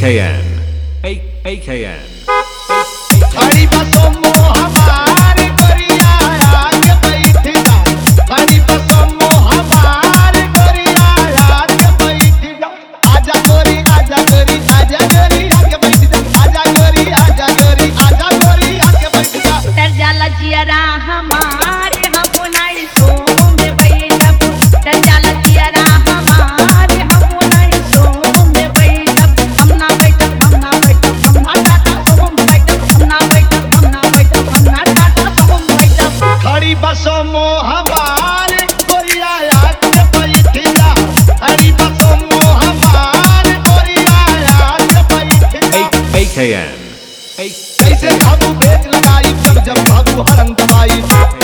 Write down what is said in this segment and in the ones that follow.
AKN. AKN. खड़ी बसों में हमारे गोरिया आके बैठी जा। खड़ी बसों में हमारे गोरिया आके बैठी जा। आजा गोरी आजा गोरी आजा गोरी आके बैठी जा। आजा गोरी आजा गोरी आजा गोरी आके बैठी जा। तर जाला जियरा हमारे हम नहीं सो में बैठब। तर जाला जियरा हमारे हम नहीं सो में बैठब। हम ना बैठब हम ना बैठब हम ना टाटा सो में बैठब। हम ना बैठब हम ना बैठब हम ना टाटा सो में बैठब। खड़ी बसों में हमारे गोरिया आके बैठी जा। खड़ी बसों में हमारे गोरिया आके बैठी जा। AKN. जैसे काबू ब्रेक लगाई जब जब काबू हरम दबाई।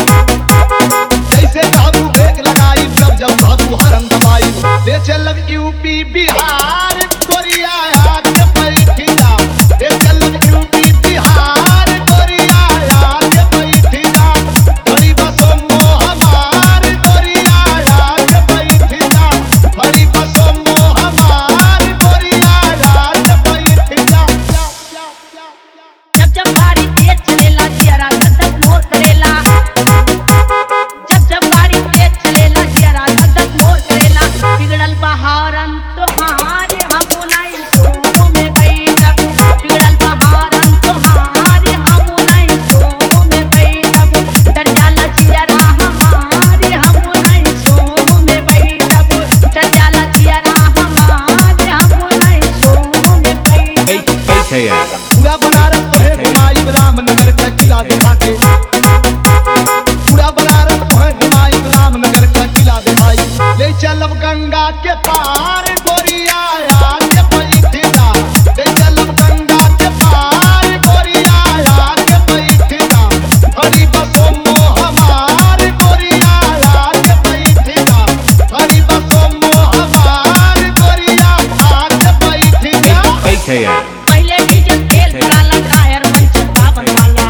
जैसे काबू ब्रेक लगाई जब जब काबू हरम दबाई। ले चलब यूपी बिहार गोरिया आके बैठी जा। ले चलब यूपी बिहार गोरिया आके बैठी जा। खड़ी बसों में हमारे गोरिया आके बैठी जा। खड़ी बसों में हमारे गोरिया आके बैठी जा। जब जब गाड़ी तेज चलेला जियरा धक मोर करेला। जब जब गाड़ी तेज चलेला जियरा धक मोर करेला। बिगड़ल बहारन तोहारे हम नहीं सो में बैठब। बिगड़ल बहारन तोहारे हम नहीं सो में बैठब। तर जाला जियरा हमारे हम नहीं सो में बैठब। तर जाला जियरा हमारे हम नहीं सो में बैठब। AKN. पूरा बनारस तोहे घुमाई रामनगर का किला दिखा के। पूरा बनारस तोहे घुमाई रामनगर का किला दिखाई। ले चलब गंगा के पार गोरिया आके बैठी जा। ले चलब गंगा के पार गोरिया आके बैठी जा। खड़ी बसों में हमारे गोरिया आके बैठी जा। खड़ी बसों में हमारे गोरिया आके बैठी जा। AKN. पहले डीजल तेल भराला टायर पंचर बाबन वाला।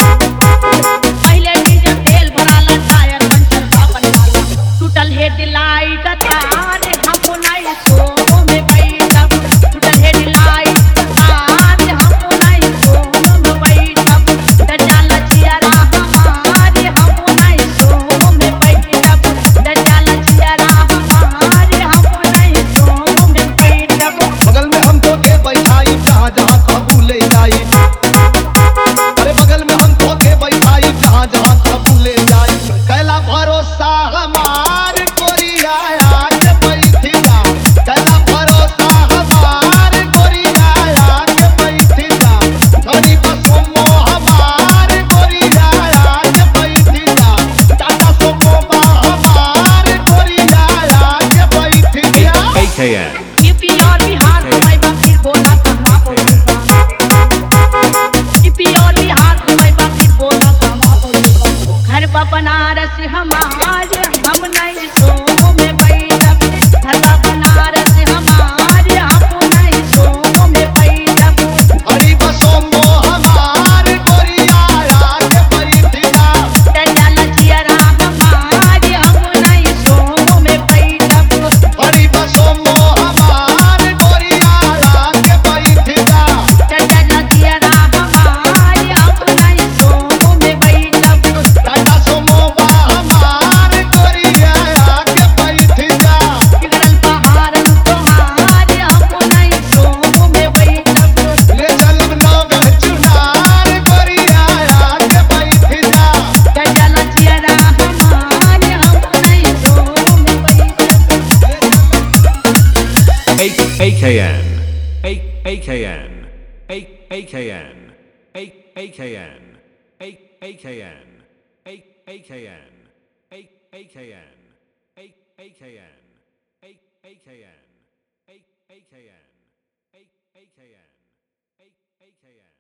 पहले डीजल तेल भराला टायर पंचर बाबन वाला। टूटल हेडलाइट तारे हम नहीं सो में बैठब। टूटल हेडलाइट तारे हम नहीं सो में बैठब। तर जाला जियरा हमारे हम नहीं सो में बैठब। तर जाला जियरा हमारे हम नहीं सो में बैठब। बगल में हमको के बैठाई जहाँ जहाँ काबू ले जाई। अरे बगल में हमको के बैठाई जहाँ जहाँ काबू ले जाई। कैला भरोसा हमार गोरिया आके बैठी जा। कैला भरोसा हमार गोरिया आके बैठी जा। खड़ी बसों में हमार गोरिया आके बैठी जा। टाटा सुमो हमार गोरिया आके बैठी जा। AKN. यूपी और बिहार घुमाई बा फिर बोला कहाँ बोलूँगा। यूपी और बिहार घुमाई बा फिर बोला कहाँ बोलूँगा। घर बा बनारस हमारे हम नहीं सो में बैठब। घर बा बनारस हमारे हम नहीं सो में बैठब। खड़ी बसों में हमारे गोरिया आके बैठी जा। तर जाला जियरा हमारे हम नहीं सो में बैठब। खड़ी बसों में हमारे गोरिया आके बैठी जा। तर जाला जियरा हमारे हम नहीं सो में बैठब। टाटा सुमो हमारे गोरिया आके बैठी जा। बिगड़ल बहारन तोहारे हम नहीं सो में बैठब। ले चलब नौगढ़ चुनार गोरिया आके बैठी जा। तर जाला जियरा हमारे हम नहीं सो में बैठब। AKN. AKN. AKN. AKN. AKN. AKN. AKN. AKN. AKN. AKN. AKN. AKN.